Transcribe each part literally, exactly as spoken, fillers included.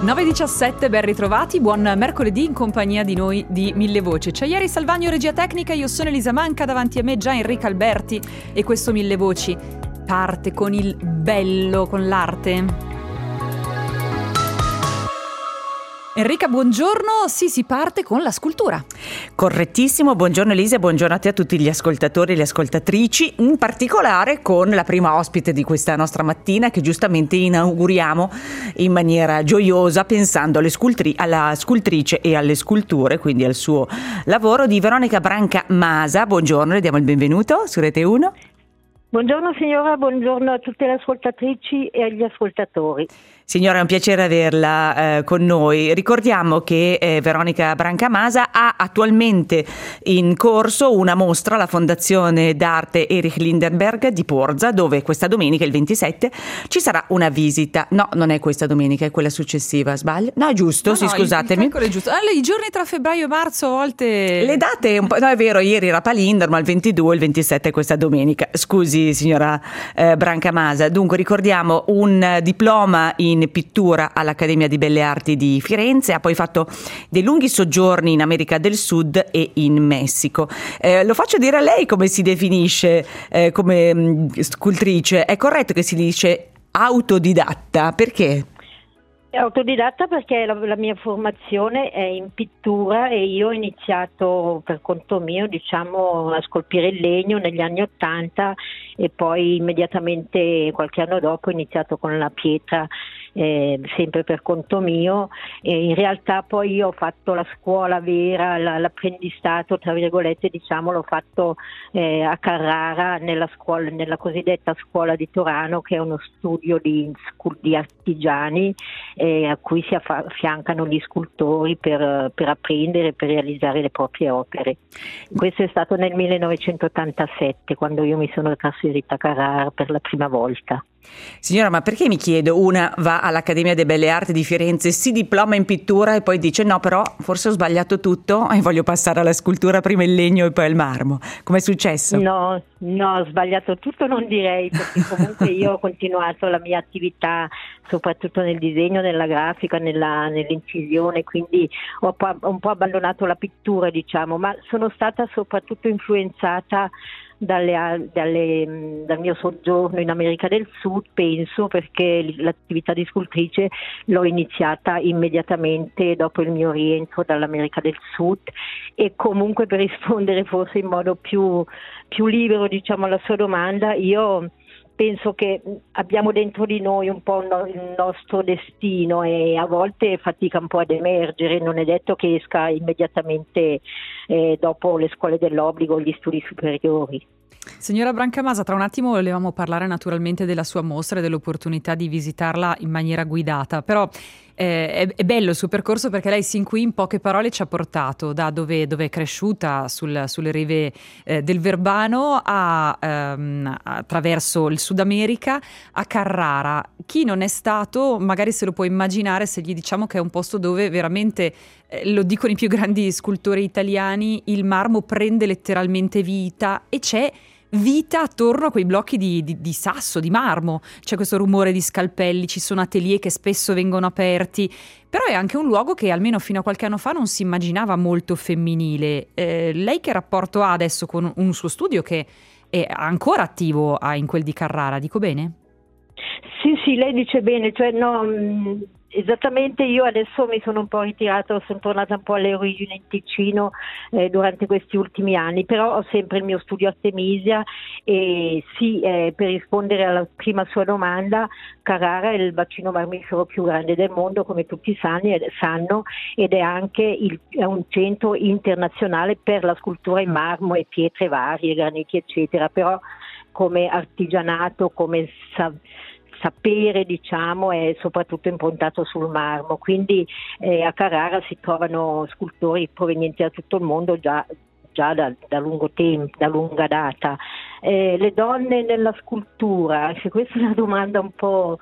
nove e diciassette, ben ritrovati, buon mercoledì in compagnia di noi di Mille Voci. C'è ieri Salvagno, regia tecnica, io sono Elisa Manca, davanti a me già Enrica Alberti e questo Mille Voci parte con il bello, con l'arte. Enrica, buongiorno. Sì, si parte con la scultura. Correttissimo, buongiorno Elisa, buongiorno a te e a tutti gli ascoltatori e le ascoltatrici, in particolare con la prima ospite di questa nostra mattina che giustamente inauguriamo in maniera gioiosa pensando alle scultri- alla scultrice e alle sculture, quindi al suo lavoro, di Veronica Branca Masa. Buongiorno, le diamo il benvenuto su Rete uno. Buongiorno signora, buongiorno a tutte le ascoltatrici e agli ascoltatori. Signora, è un piacere averla eh, con noi. Ricordiamo che eh, Veronica Branca Masa ha attualmente in corso una mostra alla Fondazione d'Arte Erich Lindenberg di Porza, dove questa domenica, il ventisette, ci sarà una visita. No, non è questa domenica, è quella successiva, sbaglio? No, è giusto, no, sì, no, scusatemi. Il, il è giusto. Ah, i giorni tra febbraio e marzo a volte... Le date, un po', no è vero, ieri era Palindromo, ma il ventidue, il ventisette è questa domenica. Scusi signora eh, Branca Masa. Dunque ricordiamo un diploma in in pittura all'Accademia di Belle Arti di Firenze, ha poi fatto dei lunghi soggiorni in America del Sud e in Messico. Eh, lo faccio dire a lei come si definisce eh, come mh, scultrice. È corretto che si dice autodidatta? Perché? Autodidatta perché la, la mia formazione è in pittura e io ho iniziato per conto mio, diciamo, a scolpire il legno negli anni Ottanta e poi immediatamente qualche anno dopo ho iniziato con la pietra, eh, sempre per conto mio, e in realtà poi io ho fatto la scuola vera, la, l'apprendistato tra virgolette, diciamo, l'ho fatto eh, a Carrara nella scuola, nella cosiddetta scuola di Torano, che è uno studio di, di artigiani eh, a cui si affiancano gli scultori per, per apprendere, per realizzare le proprie opere. Questo è stato nel millenovecentottantasette, quando io mi sono trasferita a Carrara per la prima volta. Signora, ma perché, mi chiedo, una va all'Accademia delle Belle Arti di Firenze, si diploma in pittura e poi dice no, però forse ho sbagliato tutto e voglio passare alla scultura, prima il legno e poi il marmo? Com'è successo? No, no, ho sbagliato tutto non direi, perché comunque io ho continuato la mia attività soprattutto nel disegno, nella grafica, nella, nell'incisione, quindi ho un po' abbandonato la pittura, diciamo, ma sono stata soprattutto influenzata Dalle, dalle, dal mio soggiorno in America del Sud, penso, perché l'attività di scultrice l'ho iniziata immediatamente dopo il mio rientro dall'America del Sud. E comunque, per rispondere forse in modo più, più libero, diciamo, alla sua domanda, io penso che abbiamo dentro di noi un po' il nostro destino e a volte fatica un po' ad emergere, non è detto che esca immediatamente eh, dopo le scuole dell'obbligo o gli studi superiori. Signora Branca Masa, tra un attimo volevamo parlare naturalmente della sua mostra e dell'opportunità di visitarla in maniera guidata, però eh, è, è bello il suo percorso perché lei sin qui in poche parole ci ha portato da dove, dove è cresciuta, sul, sulle rive eh, del Verbano, a, ehm, attraverso il Sud America, a Carrara. Chi non è stato magari se lo può immaginare se gli diciamo che è un posto dove veramente, eh, lo dicono i più grandi scultori italiani, il marmo prende letteralmente vita e c'è vita attorno a quei blocchi di, di, di sasso, di marmo. C'è questo rumore di scalpelli, ci sono atelier che spesso vengono aperti, però è anche un luogo che almeno fino a qualche anno fa non si immaginava molto femminile. Eh, lei che rapporto ha adesso con un suo studio che è ancora attivo a, in quel di Carrara, dico bene? Sì, sì, lei dice bene, cioè no, mh, esattamente, io adesso mi sono un po' ritirata, sono tornata un po' alle origini in Ticino eh, durante questi ultimi anni, però ho sempre il mio studio a Artemisia e sì, eh, per rispondere alla prima sua domanda, Carrara è il bacino marmifero più grande del mondo, come tutti sanno, sanno ed è anche il, è un centro internazionale per la scultura in marmo e pietre varie, graniti eccetera, però come artigianato, come sa- sapere, diciamo, è soprattutto improntato sul marmo, quindi eh, a Carrara si trovano scultori provenienti da tutto il mondo già, già da, da lungo tempo, da lunga data. Eh, le donne nella scultura, questa è una domanda un po',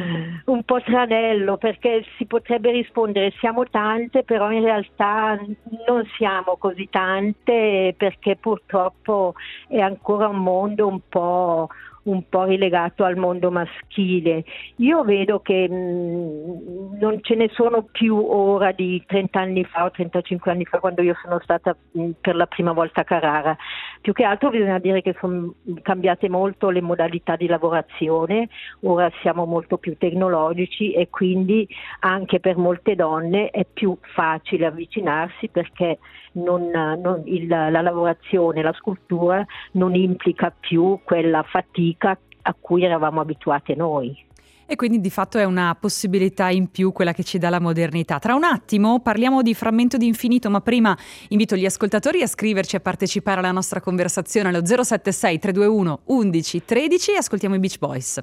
un po' tranello, perché si potrebbe rispondere siamo tante, però in realtà non siamo così tante, perché purtroppo è ancora un mondo un po' un po' rilegato al mondo maschile. Io vedo che mh, non ce ne sono più ora di trenta anni fa o trentacinque anni fa, quando io sono stata mh, per la prima volta a Carrara. Più che altro bisogna dire che sono cambiate molto le modalità di lavorazione, ora siamo molto più tecnologici e quindi anche per molte donne è più facile avvicinarsi, perché non, non, il, la lavorazione, la scultura non implica più quella fatica a cui eravamo abituate noi. E quindi di fatto è una possibilità in più quella che ci dà la modernità. Tra un attimo parliamo di Frammento di Infinito, ma prima invito gli ascoltatori a scriverci e a partecipare alla nostra conversazione allo zero sette sei tre due uno undici tredici e ascoltiamo i Beach Boys.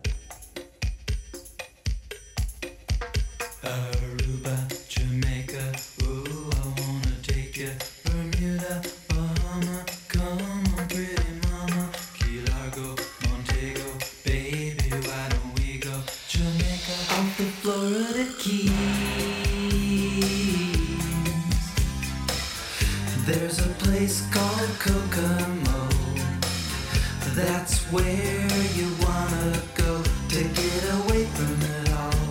There's a place called Kokomo. That's where you wanna go to get away from it all.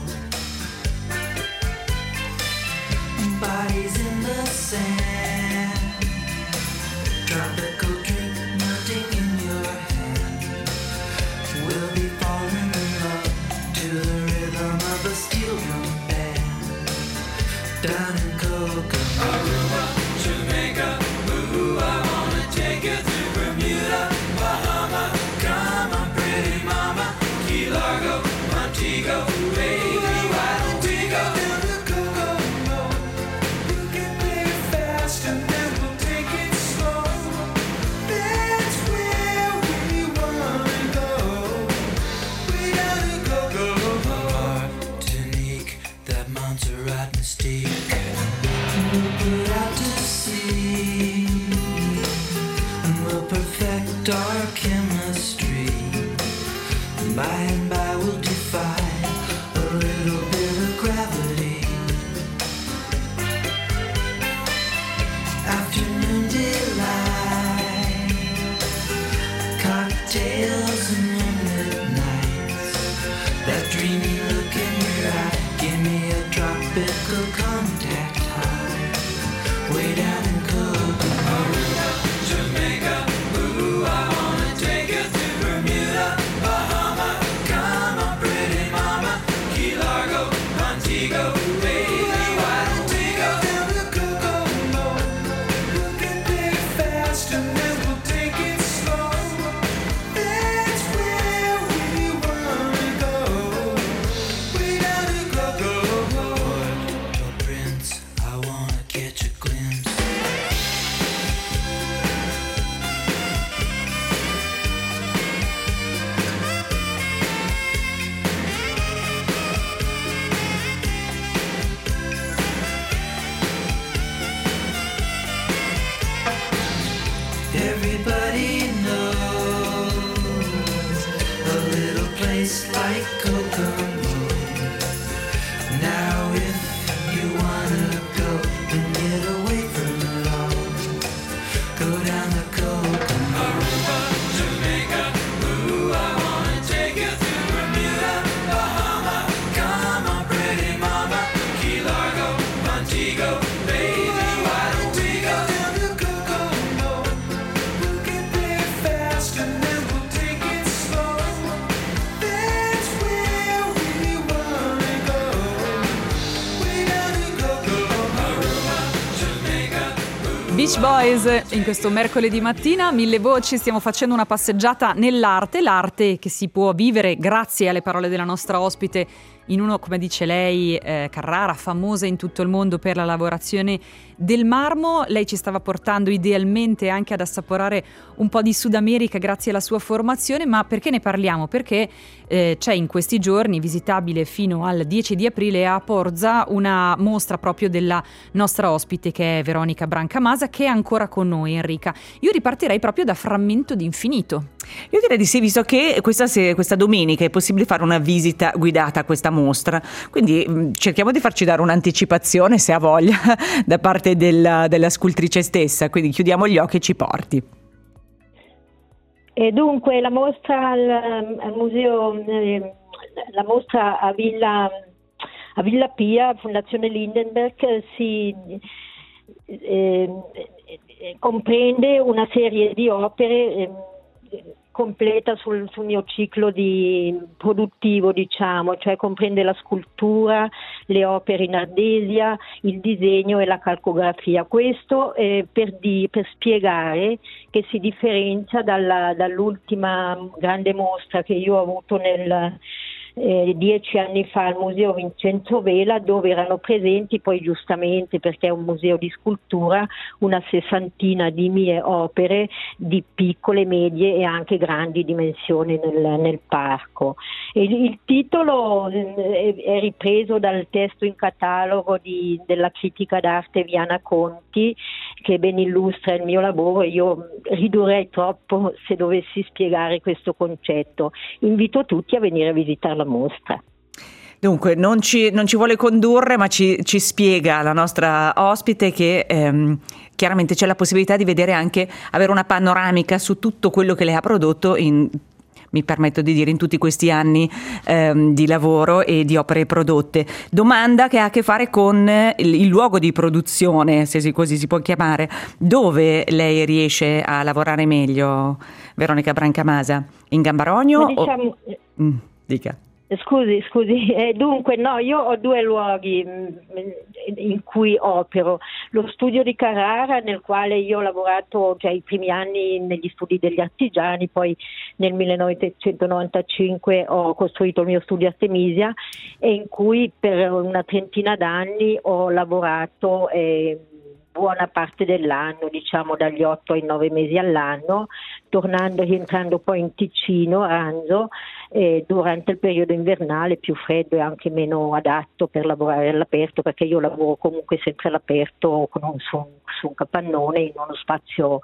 Bodies in the sand, tropical drink melting in your hand. We'll be falling in love to the rhythm of a steel drum band. Down in Kokomo, Aruba, Jamaica, ooh, I wanna take you to Bermuda, Bahama, come on pretty mama, Key Largo, Montego, baby, why don't we go down to Kokomo? We can play fast and then we'll take it slow. That's where we wanna go. We down to Kokomo. Martinique, that Montserrat mystique. We'll put out to sea and we'll perfect our chemistry. By and by we'll defy a little bit of gravity. Afternoon delight, cocktails and moonlit nights. That dreamy look in your eye, give me a tropical contact high. Way down in Kokomo, Jamaica, ooh, I wanna take you to Bermuda, Bahama, come on pretty mama, Key Largo, Montego, baby, why don't we go down to Kokomo? We can play fast and then we'll take it slow. That's where we wanna go. Way down to Kokomo. Port-au-Prince, I wanna catch a glimpse. Everybody knows a little place like Kokomo. Now if you wanna go and get away from it all, go down to Kokomo. Aruba, Jamaica, ooh, I wanna take you to Bermuda, Bahama, come on pretty mama, Key Largo, Montego, baby, why don't we go down to Kokomo? We can play fast and then we'll take it slow. That's where we wanna go. We down to Kokomo. Aruba, Jamaica, ooh. Beach Boys in questo mercoledì mattina, mille voci, stiamo facendo una passeggiata nell'arte, l'arte che si può vivere grazie alle parole della nostra ospite in uno, come dice lei, eh, Carrara, famosa in tutto il mondo per la lavorazione del marmo. Lei ci stava portando idealmente anche ad assaporare un po' di Sud America grazie alla sua formazione, ma perché ne parliamo? Perché eh, c'è in questi giorni, visitabile fino al dieci di aprile a Porza, una mostra proprio della nostra ospite che è Veronica Brancamasa, che è ancora con noi. Enrica, io ripartirei proprio da Frammento di Infinito. Io direi di sì, visto che questa, se, questa domenica è possibile fare una visita guidata a questa mostra, quindi mh, cerchiamo di farci dare un'anticipazione, se ha voglia, da parte della, della scultrice stessa, quindi chiudiamo gli occhi e ci porti. E dunque la mostra al, al museo, eh, la mostra a Villa, a Villa Pia, Fondazione Lindenberg, eh, si eh, eh, comprende una serie di opere eh, completa sul, sul mio ciclo di produttivo, diciamo, cioè comprende la scultura, le opere in ardesia, il disegno e la calcografia. Questo eh, per, di, per spiegare che si differenzia dalla, dall'ultima grande mostra che io ho avuto nel Eh, dieci anni fa al museo Vincenzo Vela, dove erano presenti poi giustamente, perché è un museo di scultura, una sessantina di mie opere di piccole, medie e anche grandi dimensioni nel, nel parco. E il, il titolo è, è ripreso dal testo in catalogo di, della critica d'arte Viana Conti, che ben illustra il mio lavoro. Io ridurrei troppo se dovessi spiegare questo concetto. Invito tutti a venire a visitare la mostra. Dunque non ci, non ci vuole condurre, ma ci, ci spiega la nostra ospite che ehm, chiaramente c'è la possibilità di vedere anche, avere una panoramica su tutto quello che lei ha prodotto in, mi permetto di dire, in tutti questi anni ehm, di lavoro e di opere prodotte. Domanda che ha a che fare con il, il luogo di produzione, se così si può chiamare. Dove lei riesce a lavorare meglio, Veronica Brancamasa? In Gambarogno? Diciamo, o... mm, dica. Scusi, scusi, eh, dunque no, io ho due luoghi mh, in cui opero. Lo studio di Carrara, nel quale io ho lavorato già i primi anni negli studi degli artigiani, poi nel millenovecentonovantacinque ho costruito il mio studio Artemisia, e in cui per una trentina d'anni ho lavorato eh, buona parte dell'anno, diciamo dagli otto ai nove mesi all'anno, tornando e rientrando poi in Ticino, a Ranzo, eh, durante il periodo invernale più freddo e anche meno adatto per lavorare all'aperto, perché io lavoro comunque sempre all'aperto con un, su, su un capannone in uno spazio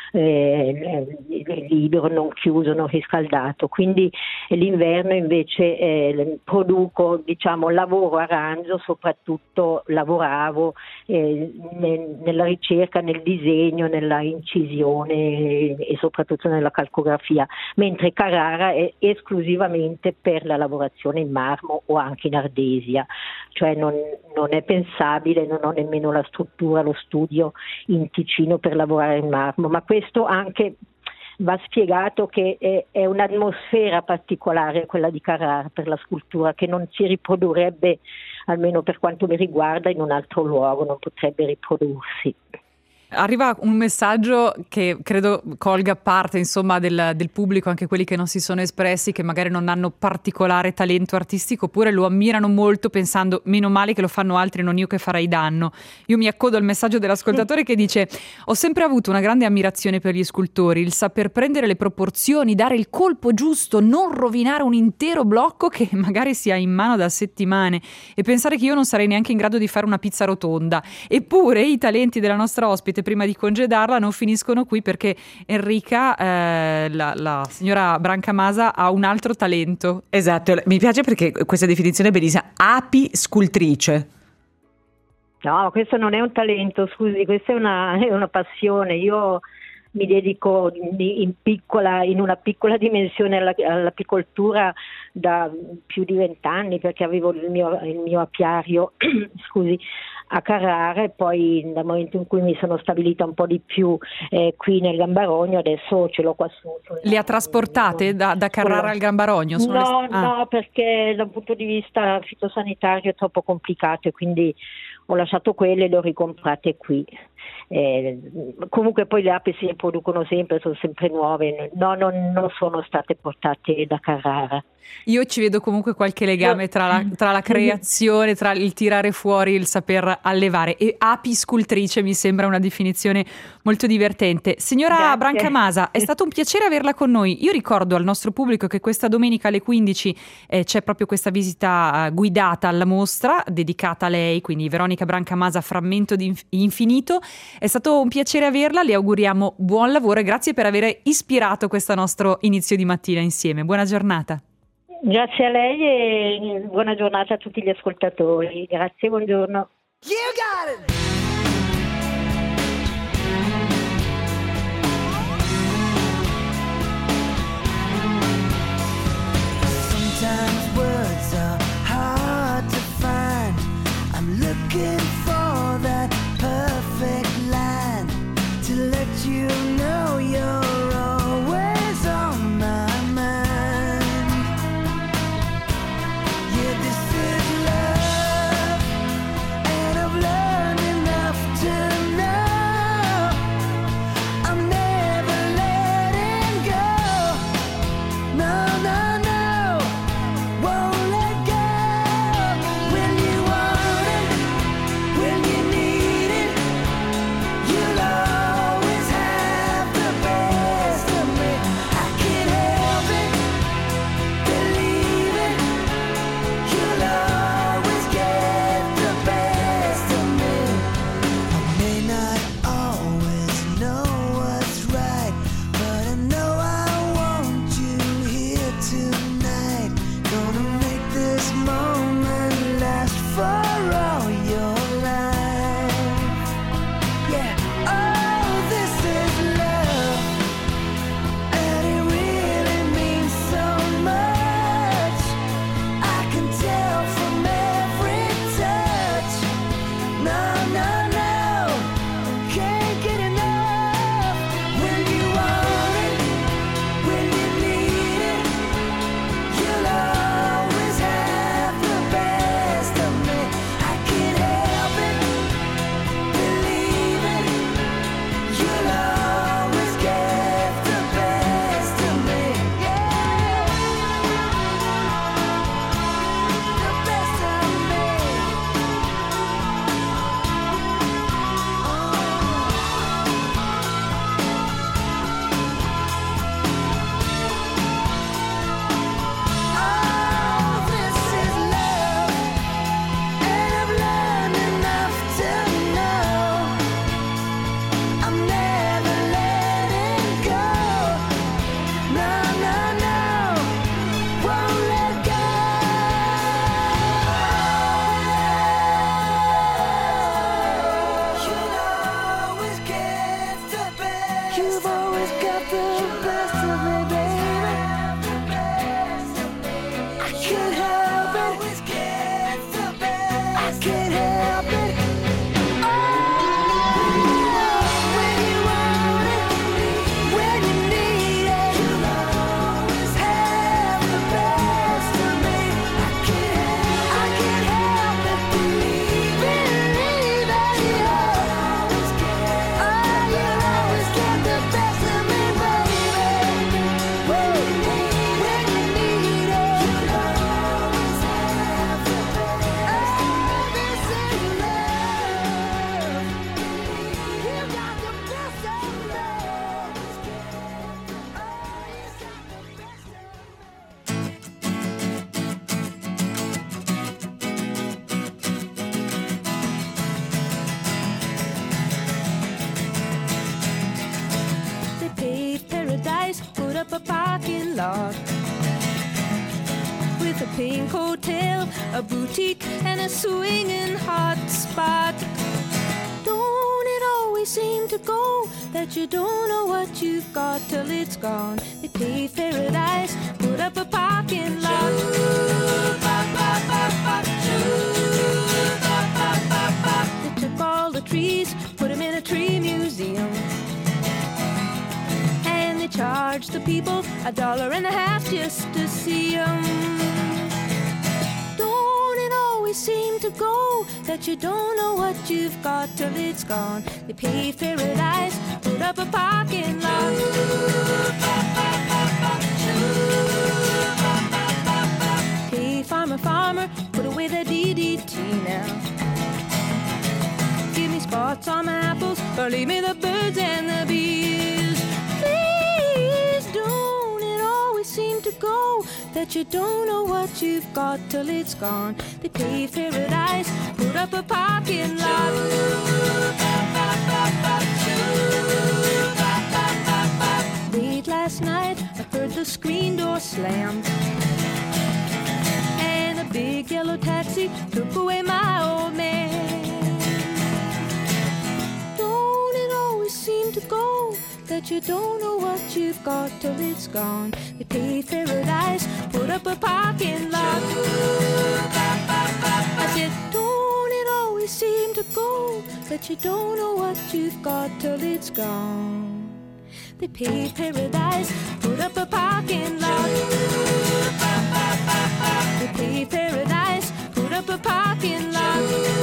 eh, libero, non chiuso, non riscaldato. Quindi eh, l'inverno invece eh, produco, diciamo, lavoro a Ranzo, soprattutto lavoravo eh, nel, nella ricerca, nel disegno, nella incisione e, e soprattutto nella calcografia, mentre Carrara è esclusivamente per la lavorazione in marmo o anche in ardesia, cioè non, non è pensabile, non ho nemmeno la struttura, lo studio in Ticino per lavorare in marmo, ma questo anche va spiegato che è, è un'atmosfera particolare quella di Carrara per la scultura, che non si riprodurrebbe, almeno per quanto mi riguarda, in un altro luogo, non potrebbe riprodursi. Arriva un messaggio che credo colga parte, insomma, del, del pubblico, anche quelli che non si sono espressi, che magari non hanno particolare talento artistico, oppure lo ammirano molto pensando meno male che lo fanno altri, non io che farai danno. Io mi accodo al messaggio dell'ascoltatore che dice: ho sempre avuto una grande ammirazione per gli scultori, il saper prendere le proporzioni, dare il colpo giusto, non rovinare un intero blocco che magari si ha in mano da settimane, e pensare che io non sarei neanche in grado di fare una pizza rotonda. Eppure i talenti della nostra ospite, prima di congedarla, non finiscono qui, perché Enrica, eh, la, la signora Brancamasa, ha un altro talento. Esatto, mi piace perché questa definizione è bellissima: api scultrice. No, questo non è un talento, scusi, questa è una, è una passione. Io mi dedico in, piccola, in una piccola dimensione alla, all'apicoltura da più di vent'anni, perché avevo il mio, il mio apiario scusi, a Carrara, e poi dal momento in cui mi sono stabilita un po' di più eh, qui nel Gambarogno, adesso ce l'ho qua su. Le ha trasportate da, da Carrara al Gambarogno? Sono no, le... ah. no, perché da un punto di vista fitosanitario è troppo complicato, e quindi ho lasciato quelle e le ho ricomprate qui. Eh, comunque poi le api si riproducono sempre, sono sempre nuove, no, non, non sono state portate da Carrara. Io ci vedo comunque qualche legame tra la, tra la creazione, tra il tirare fuori, il saper allevare, e api scultrice mi sembra una definizione molto divertente. Signora Grazie. Brancamasa, è stato un piacere averla con noi. Io ricordo al nostro pubblico che questa domenica alle quindici eh, c'è proprio questa visita uh, guidata alla mostra dedicata a lei, quindi Veronica Brancamasa, Frammento di infinito. È stato un piacere averla, le auguriamo buon lavoro e grazie per aver ispirato questo nostro inizio di mattina insieme. Buona giornata. Grazie a lei e buona giornata a tutti gli ascoltatori. Grazie, buongiorno. You got it! always got the best of me, baby. I can't help it. I can't help it. A parking lot with a pink hotel, a boutique, and a swinging hot spot. Don't it always seem to go that you don't know what you've got till it's gone? They paved paradise, put up a parking lot. They took all the trees, put them in a tree museum. They charge the people a dollar and a half just to see them. Don't it always seem to go that you don't know what you've got till it's gone? They paved paradise, put up a parking lot. Hey, farmer, farmer, put away the D D T now. Give me spots on my apples, or leave me the birds and the bees. Seem to go that you don't know what you've got till it's gone. They paved paradise, put up a parking lot. Late last night I heard the screen door slam, and a big yellow taxi took away my old man. Don't it always seem to go that you don't know what you've got till it's gone? They paved paradise, put up a parking lot. I said, don't it always seem to go that you don't know what you've got till it's gone? They paved paradise, put up a parking lot. They paved paradise, put up a parking lot.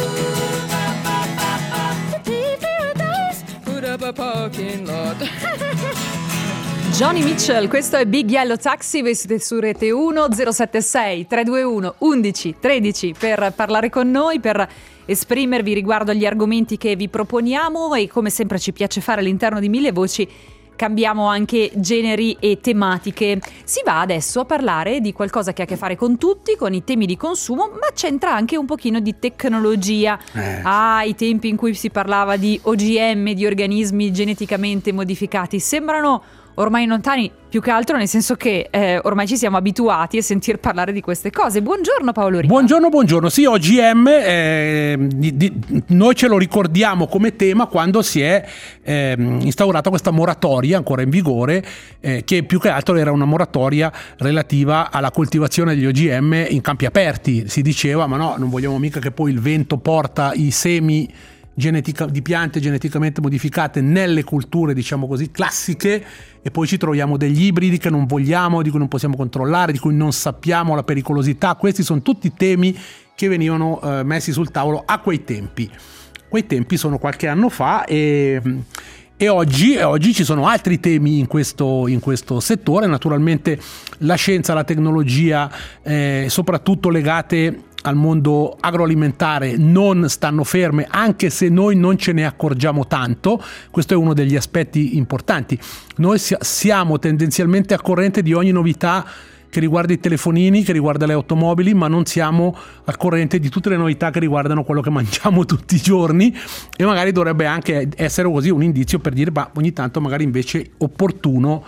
They paved paradise, put up a parking lot. Johnny Mitchell, questo è Big Yellow Taxi, voi siete su Rete uno. Zero sette sei tre due uno undici tredici per parlare con noi, per esprimervi riguardo agli argomenti che vi proponiamo, e come sempre ci piace fare all'interno di Mille Voci cambiamo anche generi e tematiche. Si va adesso a parlare di qualcosa che ha a che fare con tutti, con i temi di consumo, ma c'entra anche un pochino di tecnologia. Eh. Ah, i tempi in cui si parlava di O G M, di organismi geneticamente modificati, sembrano ormai lontani, più che altro nel senso che eh, ormai ci siamo abituati a sentir parlare di queste cose. Buongiorno Paolo Riva. Buongiorno, buongiorno. Sì, O G M eh, di, di, noi ce lo ricordiamo come tema quando si è eh, instaurata questa moratoria ancora in vigore, eh, che più che altro era una moratoria relativa alla coltivazione degli O G M in campi aperti. Si diceva, ma no, non vogliamo mica che poi il vento porta i semi genetica, di piante geneticamente modificate nelle culture, diciamo così, classiche, e poi ci troviamo degli ibridi che non vogliamo, di cui non possiamo controllare, di cui non sappiamo la pericolosità. Questi sono tutti temi che venivano eh, messi sul tavolo a quei tempi. Quei tempi sono qualche anno fa, e, e oggi, e oggi ci sono altri temi in questo, in questo settore. Naturalmente la scienza, la tecnologia, eh, soprattutto legate al mondo agroalimentare, non stanno ferme, anche se noi non ce ne accorgiamo tanto. Questo è uno degli aspetti importanti. Noi siamo tendenzialmente a corrente di ogni novità che riguarda i telefonini, che riguarda le automobili, ma non siamo al corrente di tutte le novità che riguardano quello che mangiamo tutti i giorni, e magari dovrebbe anche essere così un indizio per dire, ma ogni tanto magari invece è opportuno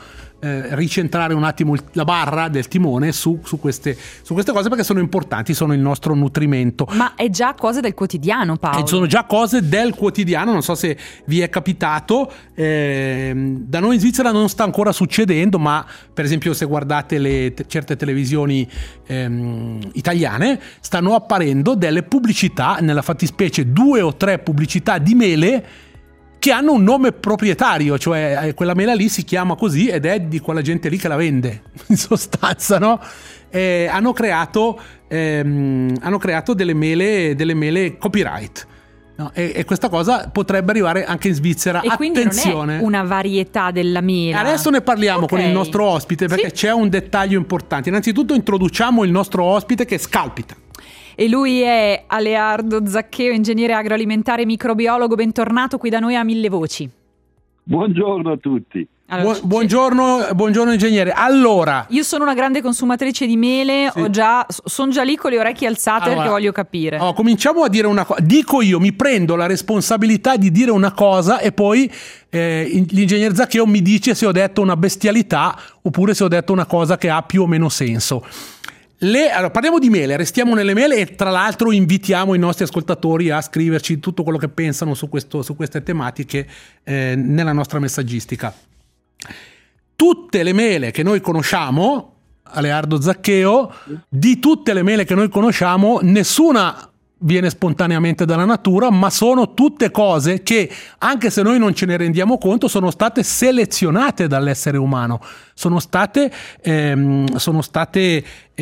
eh, ricentrare un attimo il- la barra del timone su, su, queste, su queste cose, perché sono importanti, sono il nostro nutrimento. Ma è già cose del quotidiano, Paolo. E sono già cose del quotidiano, non so se vi è capitato, ehm, da noi in Svizzera non sta ancora succedendo, ma per esempio se guardate le te- certe televisioni ehm, italiane, stanno apparendo delle pubblicità, nella fattispecie due o tre pubblicità di mele che hanno un nome proprietario, cioè eh, quella mela lì si chiama così ed è di quella gente lì che la vende, in sostanza, no? Eh, hanno creato ehm, hanno creato delle mele delle mele copyright, no? e, e questa cosa potrebbe arrivare anche in Svizzera. E quindi attenzione, non è una varietà della mela. adesso ne parliamo Ok. con il nostro ospite, perché Sì. c'è un dettaglio importante. Innanzitutto introduciamo il nostro ospite che scalpita. E lui è Aleardo Zaccheo, ingegnere agroalimentare e microbiologo. Bentornato qui da noi a Mille Voci. Buongiorno a tutti. Allora, Buon- ci- buongiorno, buongiorno ingegnere. Allora, Io sono una grande consumatrice di mele, Sì. ho già, sono già lì con le orecchie alzate Allora, perché voglio capire. oh, cominciamo a dire una cosa. Dico io, mi prendo la responsabilità di dire una cosa e poi eh, in- l'ingegner Zaccheo mi dice se ho detto una bestialità oppure se ho detto una cosa che ha più o meno senso. Le, allora, parliamo di mele, restiamo nelle mele e tra l'altro invitiamo i nostri ascoltatori a scriverci tutto quello che pensano su, questo, su queste tematiche eh, nella nostra messaggistica. Tutte le mele che noi conosciamo, Aleardo Zaccheo, di tutte le mele che noi conosciamo, nessuna viene spontaneamente dalla natura, ma sono tutte cose che, anche se noi non ce ne rendiamo conto, sono state selezionate dall'essere umano, sono state, ehm, sono state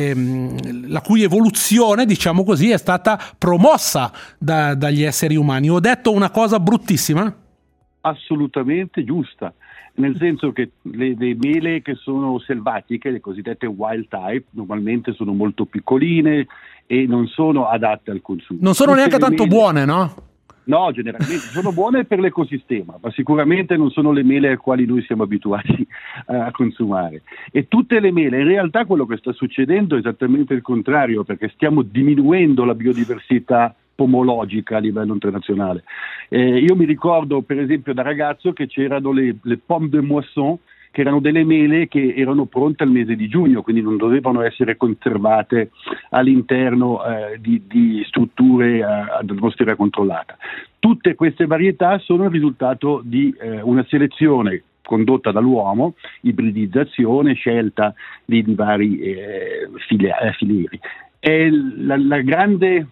ehm, la cui evoluzione, diciamo così, è stata promossa da- dagli esseri umani. Ho detto una cosa bruttissima? Assolutamente giusta, nel senso che le, le mele che sono selvatiche, le cosiddette wild type, normalmente sono molto piccoline e non sono adatte al consumo. Non sono Tutte neanche le tanto mele- buone, no? No, generalmente sono buone per l'ecosistema, ma sicuramente non sono le mele alle quali noi siamo abituati a consumare. E tutte le mele, in realtà quello che sta succedendo è esattamente il contrario, perché stiamo diminuendo la biodiversità pomologica a livello internazionale. Eh, io mi ricordo per esempio da ragazzo che c'erano le, le pomme de moisson, che erano delle mele che erano pronte al mese di giugno, quindi non dovevano essere conservate all'interno eh, di, di strutture eh, ad atmosfera controllata. Tutte queste varietà sono il risultato di eh, una selezione condotta dall'uomo, ibridizzazione, scelta di, di vari eh, fili- eh, filieri. E la, la grande,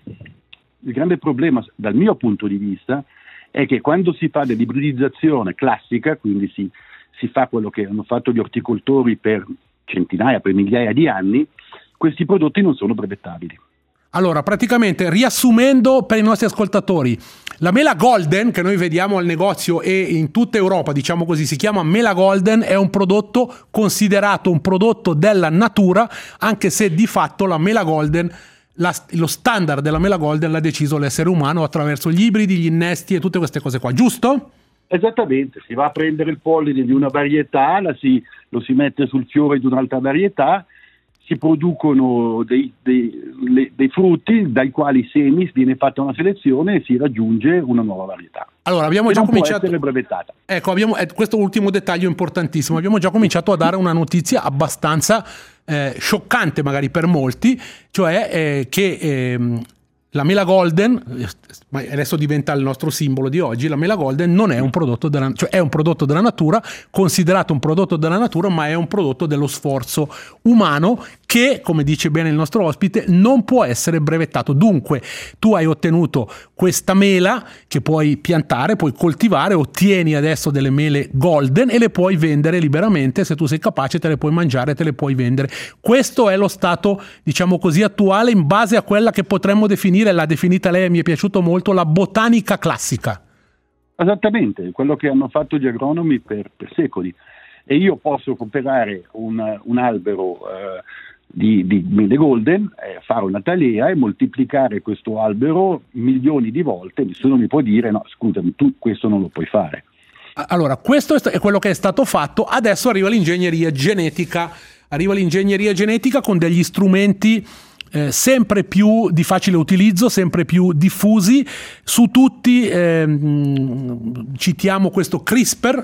il grande problema dal mio punto di vista è che quando si fa dell'ibridizzazione classica, quindi si si fa quello che hanno fatto gli orticoltori per centinaia, per migliaia di anni, questi prodotti non sono brevettabili. Allora, praticamente, riassumendo per i nostri ascoltatori, la mela golden che noi vediamo al negozio e in tutta Europa, diciamo così, si chiama mela golden, è un prodotto considerato un prodotto della natura, anche se di fatto la mela golden, la- lo standard della mela golden l'ha deciso l'essere umano attraverso gli ibridi, gli innesti e tutte queste cose qua, giusto? Esattamente, si va a prendere il polline di una varietà, la si, lo si mette sul fiore di un'altra varietà, si producono dei, dei, le- dei frutti dai quali semi viene fatta una selezione e si raggiunge una nuova varietà. Allora, abbiamo Che già non può cominciato. essere brevettata. Ecco, abbiamo, eh, questo ultimo dettaglio importantissimo. Abbiamo già cominciato a dare una notizia abbastanza eh, scioccante, magari per molti, cioè eh, che ehm, la mela golden, eh, ma adesso diventa il nostro simbolo di oggi, la mela golden non è un prodotto della, cioè è un prodotto della natura, considerato un prodotto della natura, ma è un prodotto dello sforzo umano che, come dice bene il nostro ospite, non può essere brevettato. Dunque, tu hai ottenuto questa mela che puoi piantare, puoi coltivare, ottieni adesso delle mele golden e le puoi vendere liberamente, se tu sei capace te le puoi mangiare, te le puoi vendere. Questo è lo stato, diciamo così, attuale in base a quella che potremmo definire, l'ha definita lei, mi è piaciuto molto, la botanica classica. Esattamente, quello che hanno fatto gli agronomi per, per secoli. E io posso comprare un, un albero eh, di, di mele golden, eh, fare una talea e moltiplicare questo albero milioni di volte. Nessuno mi può dire no, scusami, tu questo non lo puoi fare. Allora, questo è sta- è quello che è stato fatto. Adesso arriva l'ingegneria genetica. Arriva l'ingegneria genetica con degli strumenti eh, sempre più di facile utilizzo, sempre più diffusi. Su tutti ehm, citiamo questo CRISPR,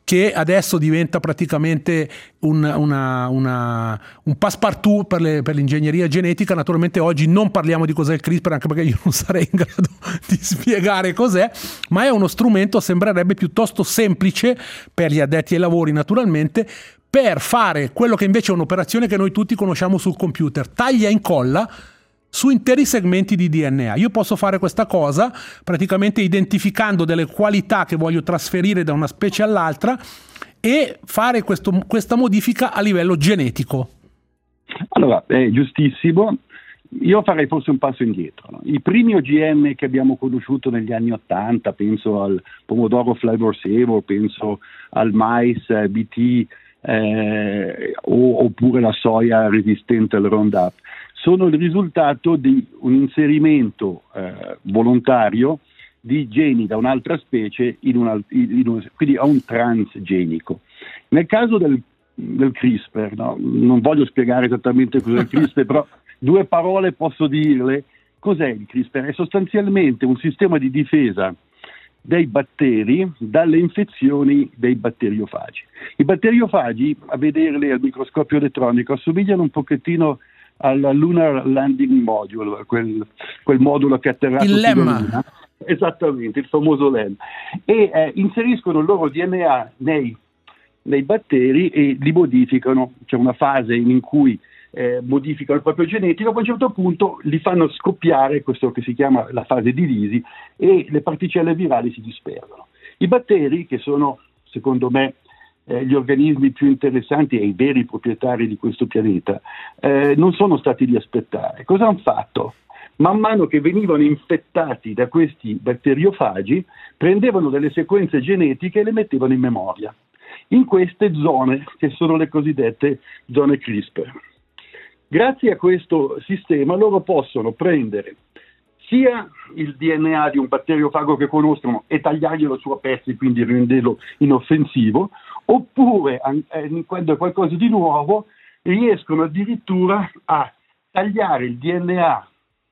che adesso diventa praticamente un, una, una, un passepartout per, le, per l'ingegneria genetica. Naturalmente oggi non parliamo di cos'è il CRISPR, anche perché io non sarei in grado di spiegare cos'è, ma è uno strumento, sembrerebbe piuttosto semplice per gli addetti ai lavori naturalmente, per fare quello che invece è un'operazione che noi tutti conosciamo sul computer: taglia e incolla su interi segmenti di D N A. Io posso fare questa cosa praticamente identificando delle qualità che voglio trasferire da una specie all'altra e fare questo, questa modifica a livello genetico. Allora, è giustissimo. Io farei forse un passo indietro. No? I primi O G M che abbiamo conosciuto negli anni Ottanta, penso al pomodoro Flavor Savor, penso al mais eh, B T eh, o, oppure la soia resistente al Roundup, sono il risultato di un inserimento eh, volontario di geni da un'altra specie in una, in un, quindi a un transgenico. Nel caso del, del CRISPR, no? Non voglio spiegare esattamente cos'è il CRISPR, però due parole posso dirle. Cos'è il CRISPR? È sostanzialmente un sistema di difesa dei batteri dalle infezioni dei batteriofagi. I batteriofagi, a vederli al microscopio elettronico, assomigliano un pochettino al Lunar Landing Module, quel, quel modulo che è atterrato il sulla lemma. Luna. Esattamente, il famoso lemma. E eh, inseriscono il loro D N A nei, nei batteri e li modificano. C'è una fase in cui eh, modificano il proprio genetico, poi a un certo punto li fanno scoppiare, questo che si chiama la fase di lisi, e le particelle virali si disperdono. I batteri, che sono secondo me Eh, gli organismi più interessanti e i veri proprietari di questo pianeta, eh, non sono stati lì a aspettare. Cosa hanno fatto? Man mano che venivano infettati da questi batteriofagi, prendevano delle sequenze genetiche e le mettevano in memoria, in queste zone che sono le cosiddette zone CRISPR. Grazie a questo sistema loro possono prendere sia il D N A di un batteriofago che conoscono e tagliarglielo su a pezzi, quindi renderlo inoffensivo, oppure, eh, quando è qualcosa di nuovo, riescono addirittura a tagliare il D N A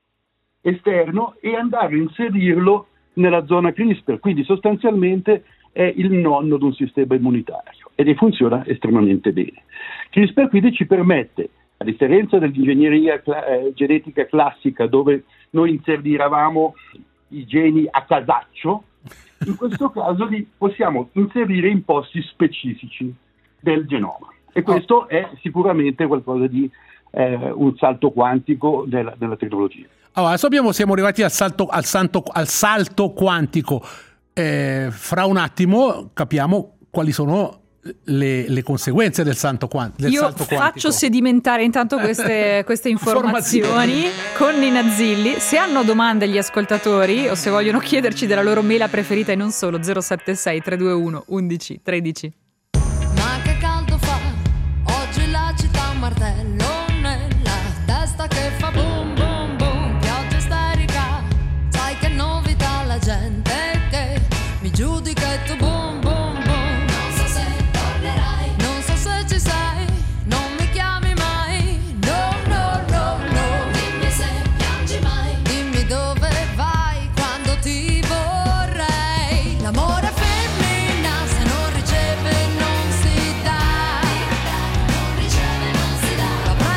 esterno e andare a inserirlo nella zona CRISPR, quindi sostanzialmente è il nonno di un sistema immunitario ed funziona estremamente bene. CRISPR quindi ci permette, a differenza dell'ingegneria cla- eh, genetica classica dove noi inseriramo i geni a casaccio, in questo caso li possiamo inserire in posti specifici del genoma e questo è sicuramente qualcosa di eh, un salto quantico della, della tecnologia. Allora, adesso abbiamo, siamo arrivati al salto, al salto, al salto quantico. Eh, fra un attimo capiamo quali sono le, le conseguenze del, salto, del Io salto quantico. faccio sedimentare intanto queste, queste informazioni con Nina Zilli. Se hanno domande gli ascoltatori o se vogliono chiederci della loro mela preferita e non solo, zero sette sei tre due uno undici tredici. Ma che caldo fa, oggi la città un martello nella testa che fa boom boom boom, pioggia isterica, sai che novità la gente che mi giudica e tu boom boom boom, non so se tornerai, non so se ci sei, non mi chiami mai, no no no no, dimmi se piangi mai, dimmi dove vai quando ti vorrei, l'amore femmina se non riceve non si dà, non riceve non si dà,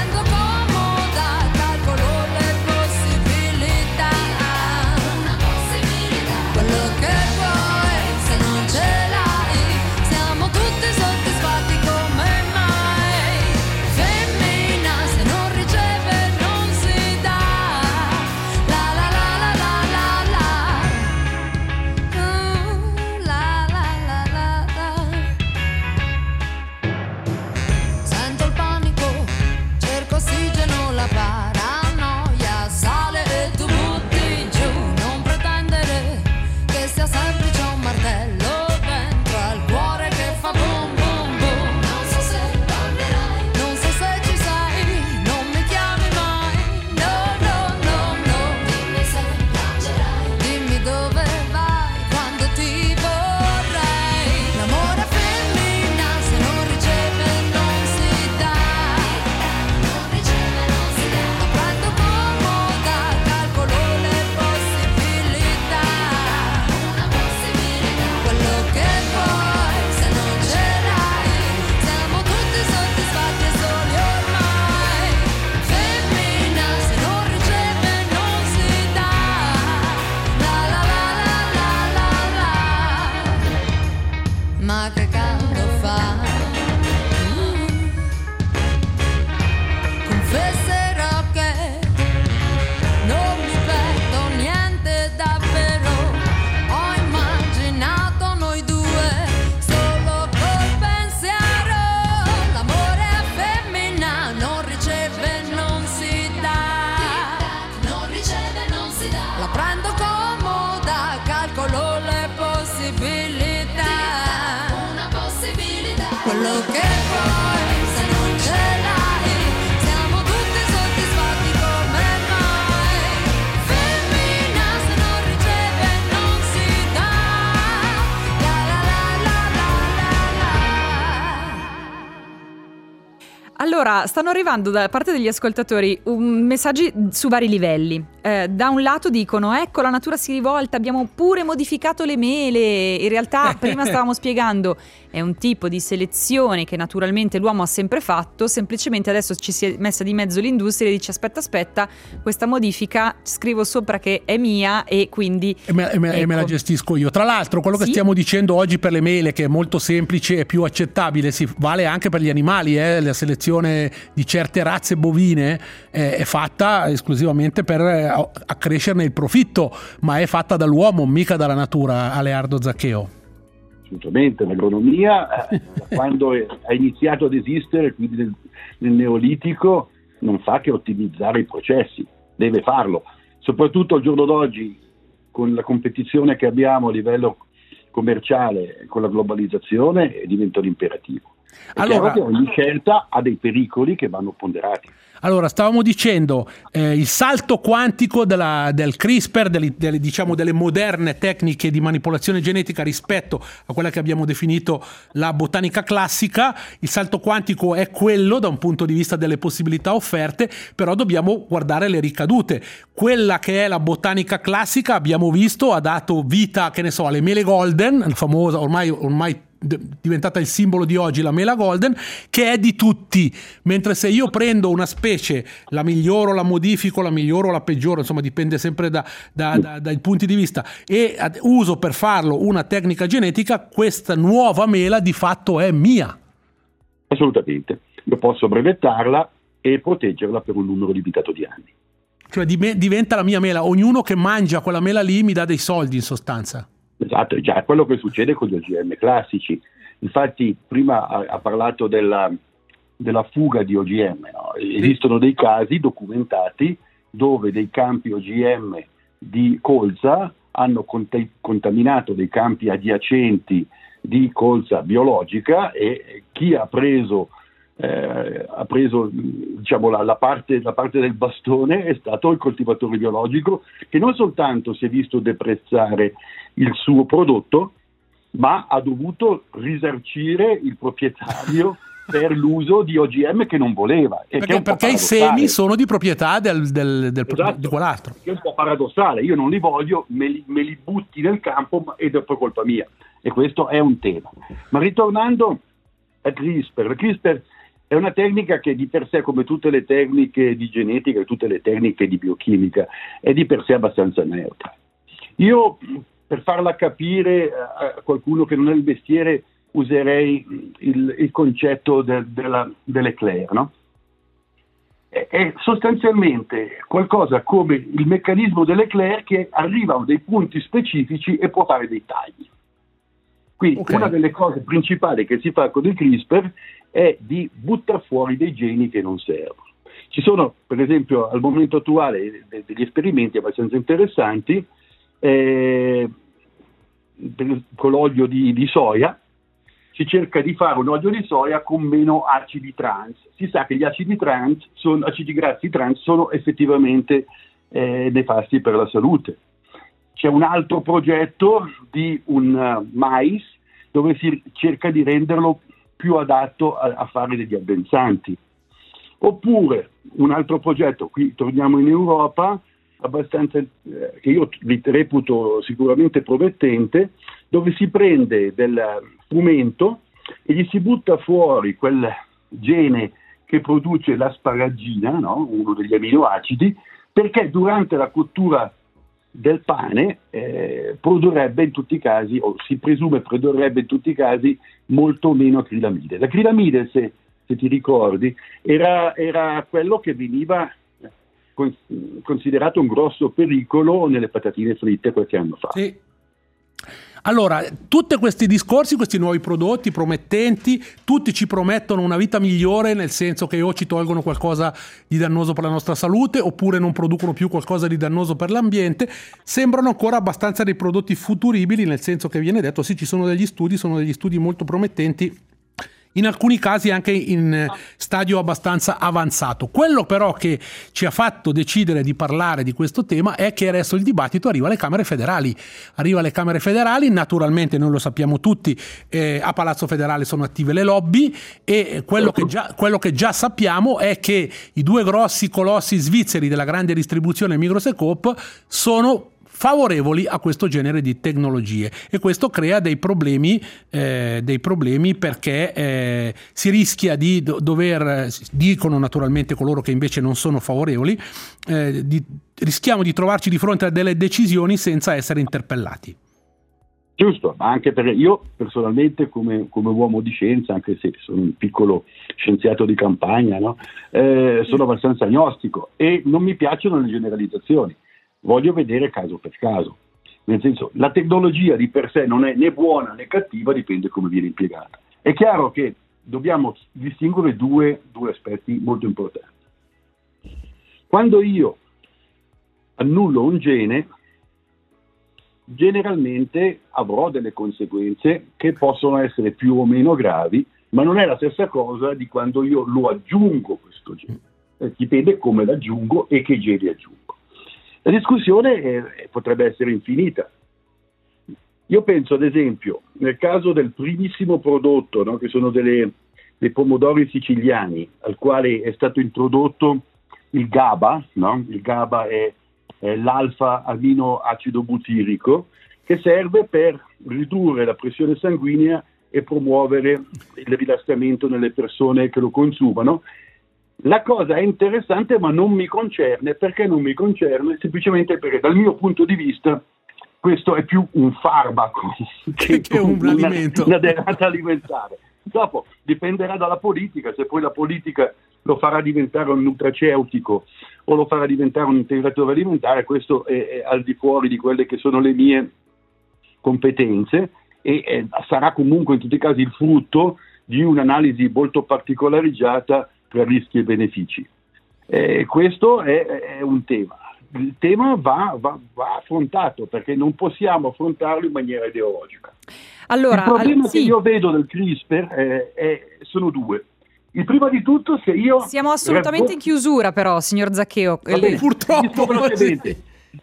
Allora, stanno arrivando da parte degli ascoltatori un messaggi su vari livelli. Eh, da un lato dicono: ecco, la natura si rivolta, abbiamo pure modificato le mele. In realtà prima stavamo spiegando, è un tipo di selezione che naturalmente l'uomo ha sempre fatto, semplicemente adesso ci si è messa di mezzo l'industria e dice: aspetta aspetta, questa modifica scrivo sopra che è mia e quindi e me, e me, ecco. e me la gestisco io. Tra l'altro quello che Sì? stiamo dicendo oggi per le mele, che è molto semplice e più accettabile, si vale anche per gli animali, eh? La selezione di certe razze bovine eh, è fatta esclusivamente per eh, accrescerne il profitto, ma è fatta dall'uomo, mica dalla natura, Aleardo Zaccheo. Assolutamente, l'agronomia eh, quando è, ha iniziato ad esistere, quindi nel, nel Neolitico, non fa che ottimizzare i processi, deve farlo, soprattutto al giorno d'oggi con la competizione che abbiamo a livello commerciale, con la globalizzazione, diventa un imperativo. È Allora, chiaro che ogni scelta ha dei pericoli che vanno ponderati. Allora, stavamo dicendo eh, il salto quantico della, del CRISPR, delle, delle, diciamo delle moderne tecniche di manipolazione genetica rispetto a quella che abbiamo definito la botanica classica. Il salto quantico è quello da un punto di vista delle possibilità offerte, però dobbiamo guardare le ricadute. Quella che è la botanica classica, abbiamo visto, ha dato vita, che ne so, alle mele golden, famosa, ormai, ormai diventata il simbolo di oggi, la mela golden, che è di tutti, mentre se io prendo una specie, la miglioro, la modifico, la miglioro o la peggioro, insomma dipende sempre da, da, da, dai punti di vista, e uso per farlo una tecnica genetica, questa nuova mela di fatto è mia. Assolutamente, io posso brevettarla e proteggerla per un numero limitato di anni. Cioè di me, diventa la mia mela, ognuno che mangia quella mela lì mi dà dei soldi in sostanza. Esatto, è già quello che succede con gli O G M classici. Infatti prima ha, ha parlato della, della fuga di O G M, no? Esistono dei casi documentati dove dei campi O G M di colza hanno cont- contaminato dei campi adiacenti di colza biologica, e chi ha preso Eh, ha preso diciamo la, la, parte, la parte del bastone è stato il coltivatore biologico, che non soltanto si è visto deprezzare il suo prodotto, ma ha dovuto risarcire il proprietario per l'uso di O G M che non voleva. E perché perché i semi sono di proprietà del, del, del esatto, di quell'altro. È un po' paradossale, io non li voglio, me li, me li butti nel campo ed è poi colpa mia, e questo è un tema. Ma ritornando a CRISPR, CRISPR è una tecnica che di per sé, come tutte le tecniche di genetica e tutte le tecniche di biochimica, è di per sé abbastanza neutra. Io, per farla capire a qualcuno che non è il mestiere, userei il, il concetto de, della, dell'eclair, no? È, è sostanzialmente qualcosa come il meccanismo dell'eclair che arriva a dei punti specifici e può fare dei tagli. Quindi okay. Una delle cose principali che si fa con il CRISPR è di buttare fuori dei geni che non servono. Ci sono, per esempio, al momento attuale degli esperimenti abbastanza interessanti eh, per, con l'olio di, di soia. Si cerca di fare un olio di soia con meno acidi trans. Si sa che gli acidi trans, sono, acidi grassi trans, sono effettivamente eh, nefasti per la salute. C'è un altro progetto di un uh, mais dove si cerca di renderlo più adatto a, a fare degli addensanti. Oppure un altro progetto, qui torniamo in Europa, abbastanza eh, che io reputo sicuramente promettente, dove si prende del frumento e gli si butta fuori quel gene che produce l'asparagina, no? Uno degli aminoacidi, perché durante la cottura del pane eh, produrrebbe in tutti i casi, o si presume produrrebbe in tutti i casi, molto meno acrilamide. L'acrilamide, se, se ti ricordi, era, era quello che veniva con, considerato un grosso pericolo nelle patatine fritte qualche anno fa. Sì. Allora, tutti questi discorsi, questi nuovi prodotti promettenti, tutti ci promettono una vita migliore, nel senso che o ci tolgono qualcosa di dannoso per la nostra salute, oppure non producono più qualcosa di dannoso per l'ambiente. Sembrano ancora abbastanza dei prodotti futuribili, nel senso che viene detto sì, ci sono degli studi, sono degli studi molto promettenti in alcuni casi anche in stadio abbastanza avanzato. Quello però che ci ha fatto decidere di parlare di questo tema è che adesso il dibattito arriva alle Camere federali. Arriva alle Camere federali, naturalmente noi lo sappiamo tutti, eh, a Palazzo Federale sono attive le lobby e quello che, già, quello che già sappiamo è che i due grossi colossi svizzeri della grande distribuzione, Migros e Coop, sono favorevoli a questo genere di tecnologie, e questo crea dei problemi, eh, dei problemi perché eh, si rischia di do- dover, dicono naturalmente coloro che invece non sono favorevoli, eh, di, rischiamo di trovarci di fronte a delle decisioni senza essere interpellati. Giusto, ma anche perché io personalmente come, come uomo di scienza, anche se sono un piccolo scienziato di campagna, no? eh, sono abbastanza agnostico e non mi piacciono le generalizzazioni. Voglio vedere caso per caso, nel senso, la tecnologia di per sé non è né buona né cattiva, dipende come viene impiegata. È chiaro che dobbiamo distinguere due, due aspetti molto importanti. Quando io annullo un gene, generalmente avrò delle conseguenze che possono essere più o meno gravi, ma non è la stessa cosa di quando io lo aggiungo questo gene. Eh, dipende come l'aggiungo e che gene aggiungo. La discussione eh, potrebbe essere infinita. Io penso ad esempio nel caso del primissimo prodotto, no, che sono delle, dei pomodori siciliani, al quale è stato introdotto il GABA, no? Il GABA è, è l'alfa aminoacido butirico, che serve per ridurre la pressione sanguigna e promuovere il rilassamento nelle persone che lo consumano. La cosa è interessante, ma non mi concerne. Perché non mi concerne? Semplicemente perché dal mio punto di vista questo è più un farmaco che, che un una, alimento. Una derrata alimentare. Dopo dipenderà dalla politica, se poi la politica lo farà diventare un nutraceutico o lo farà diventare un integratore alimentare, questo è, è al di fuori di quelle che sono le mie competenze e eh, sarà comunque in tutti i casi il frutto di un'analisi molto particolareggiata tra rischi e benefici. Eh, questo è, è un tema. Il tema va, va, va affrontato, perché non possiamo affrontarlo in maniera ideologica. Allora, il problema al- che sì. io vedo del CRISPR eh, è, sono due. Il prima di tutto, se io... Siamo assolutamente in chiusura però, signor Zaccheo. Va bene, Purtroppo. finisco velocemente.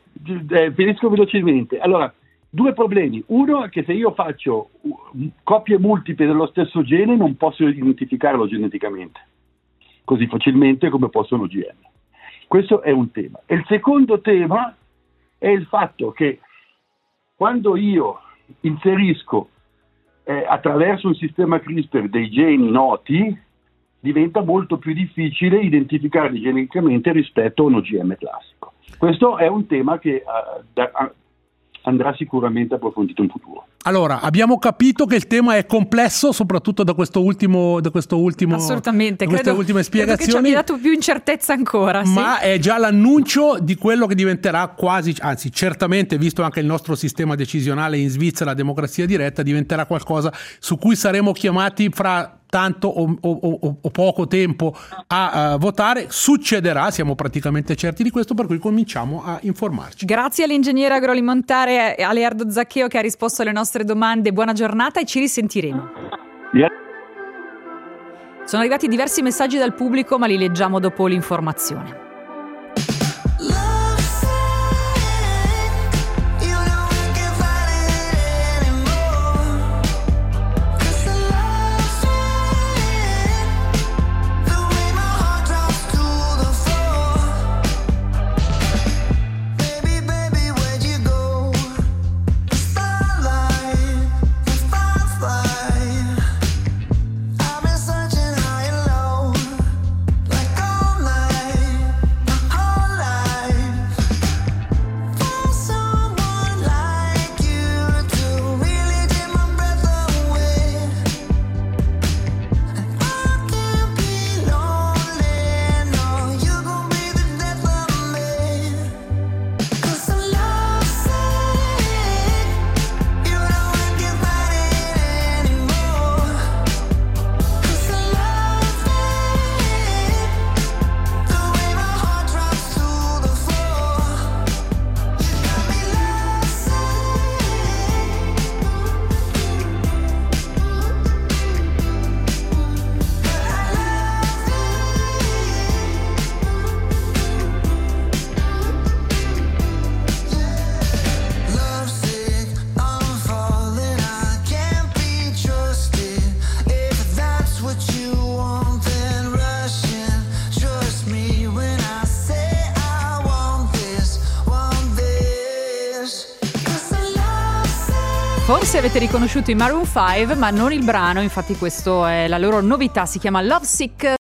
Eh, finisco velocemente. Allora, due problemi. Uno è che se io faccio uh, coppie multiple dello stesso gene non posso identificarlo geneticamente così facilmente come possono G M. Questo è un tema. E il secondo tema è il fatto che quando io inserisco eh, attraverso un sistema CRISPR dei geni noti, diventa molto più difficile identificarli geneticamente rispetto a un O G M classico. Questo è un tema che uh, da, andrà sicuramente approfondito in futuro. Allora, abbiamo capito che il tema è complesso, soprattutto da questo ultimo, da questo ultimo Assolutamente, da queste credo, ultime credo che ci spiegazioni. abbia dato più incertezza ancora. Ma sì. è già l'annuncio di quello che diventerà quasi, anzi certamente, visto anche il nostro sistema decisionale in Svizzera, la democrazia diretta, diventerà qualcosa su cui saremo chiamati fra tanto o, o, o, o poco tempo a uh, votare. Succederà, siamo praticamente certi di questo, per cui cominciamo a informarci. Grazie all'ingegnere agroalimentare Aleardo Zaccheo che ha risposto alle nostre domande. Buona giornata e ci risentiremo. Yeah. Sono arrivati diversi messaggi dal pubblico, ma li leggiamo dopo l'informazione. Searching high and low, like all night. Forse avete riconosciuto i Maroon five, ma non il brano, infatti questo è la loro novità, si chiama Lovesick.